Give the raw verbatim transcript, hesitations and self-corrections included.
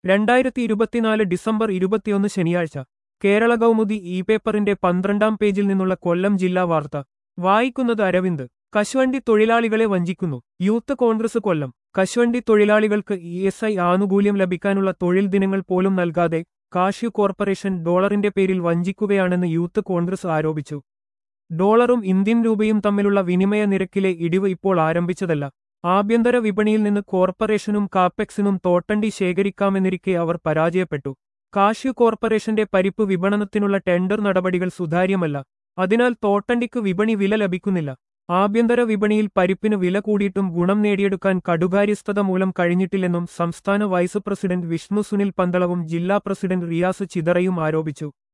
രണ്ടായിരത്തി ഇരുപത്തിനാല് ഡിസംബർ ഇരുപത്തിയൊന്ന് ശനിയാഴ്ച കേരള കൗമുദി ഇ പേപ്പറിന്റെ പന്ത്രണ്ടാം പേജിൽ നിന്നുള്ള കൊല്ലം ജില്ലാ വാർത്ത വായിക്കുന്നത് അരവിന്ദ്. കശുവണ്ടി തൊഴിലാളികളെ വഞ്ചിക്കുന്നു യൂത്ത് കോൺഗ്രസ് കൊല്ലം. കശുവണ്ടി തൊഴിലാളികൾക്ക് ഇ എസ് ഐ ആനുകൂല്യം ലഭിക്കാനുള്ള തൊഴിൽ ദിനങ്ങൾ പോലും നൽകാതെ കാഷ്യു കോർപ്പറേഷൻ ഡോളറിന്റെ പേരിൽ വഞ്ചിക്കുകയാണെന്ന് യൂത്ത് കോൺഗ്രസ് ആരോപിച്ചു. ഡോളറും ഇന്ത്യൻ രൂപയും തമ്മിലുള്ള വിനിമയ നിരക്കിലെ ഇടിവ് ഇപ്പോൾ ആരംഭിച്ചതല്ല. ആഭ്യന്തര വിപണിയിൽ നിന്ന് കോർപ്പറേഷനും കാപ്പെക്സിനും തോട്ടണ്ടി ശേഖരിക്കാമെന്നിരിക്കെ അവർ പരാജയപ്പെട്ടു. കാഷ്യു കോർപ്പറേഷന്റെ പരിപ്പ് വിപണനത്തിനുള്ള ടെൻഡർ നടപടികൾ സുതാര്യമല്ല. അതിനാൽ തോട്ടണ്ടിക്ക് വിപണി വില ലഭിക്കുന്നില്ല. ആഭ്യന്തര വിപണിയിൽ പരിപ്പിന് വില കൂടിയിട്ടും ഗുണം നേടിയെടുക്കാൻ കടുകാര്യസ്ഥത മൂലം കഴിഞ്ഞിട്ടില്ലെന്നും സംസ്ഥാന വൈസ് പ്രസിഡന്റ് വിഷ്ണു സുനിൽ പന്തളവും ജില്ലാ പ്രസിഡന്റ് റിയാസ് ചിതറയും ആരോപിച്ചു.